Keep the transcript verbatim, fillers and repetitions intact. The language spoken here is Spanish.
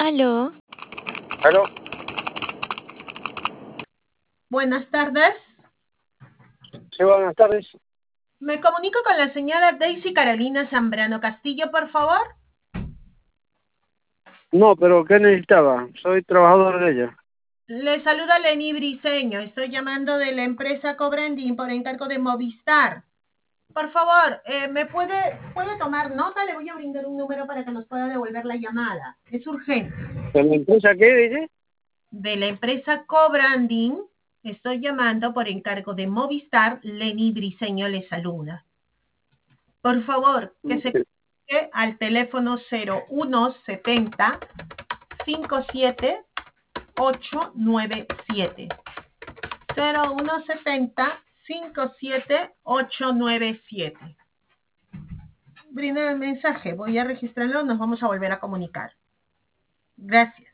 Aló. ¿Aló? Buenas tardes. Sí, buenas tardes. Me comunico con la señora Daisy Carolina Zambrano Castillo, por favor. No, pero ¿qué necesitaba? Soy trabajador de ella. Le saluda Lenny Briseño. Estoy llamando de la empresa Cobranding por encargo de Movistar. Por favor, eh, ¿me puede, puede tomar nota? Le voy a brindar un número para que nos pueda devolver la llamada. Es urgente. ¿De la empresa qué, dice? De la empresa Cobranding. Estoy llamando por encargo de Movistar. Lenny Briseño le saluda. Por favor, que se comunique al teléfono cero uno setenta cincuenta y siete ocho nueve siete. cero uno setenta cincuenta y siete ocho nueve siete. Brinda el mensaje, voy a registrarlo, nos vamos a volver a comunicar. Gracias.